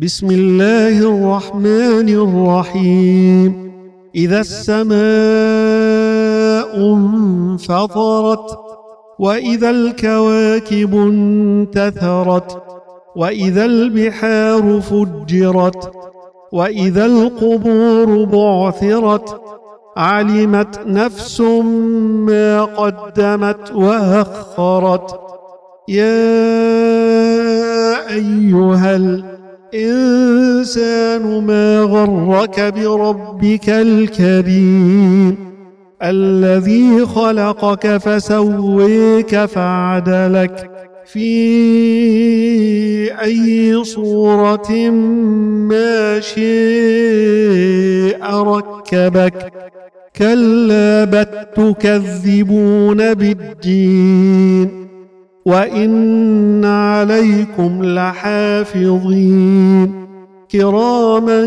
بسم الله الرحمن الرحيم. إذا السماء انفطرت وإذا الكواكب انتثرت وإذا البحار فجرت وإذا القبور بعثرت علمت نفس ما قدمت وأخرت. يا أيها الإنسان ما غرك بربك الكريم الذي خلقك فسويك فعدلك في أي صورة ما شاء ركبك. كلا بل تكذبون بالدين وإن عليكم لحافظين كراما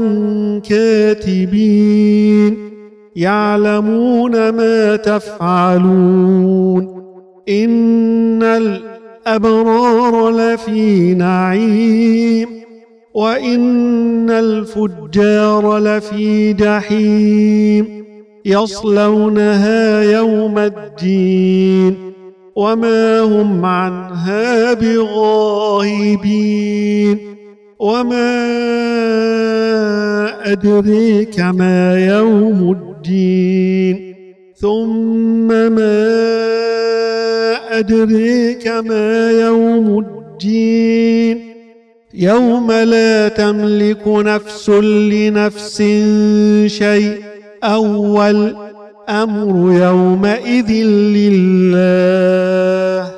كاتبين يعلمون ما تفعلون. إن الأبرار لفي نعيم وإن الفجار لفي جحيم يصلونها يوم الدين وما هم عنها بغائبين. وما أدريك ما يوم الدين ثم ما أدريك ما يوم الدين يوم لا تملك نفس لنفس شيئا والأمر يومئذ لله.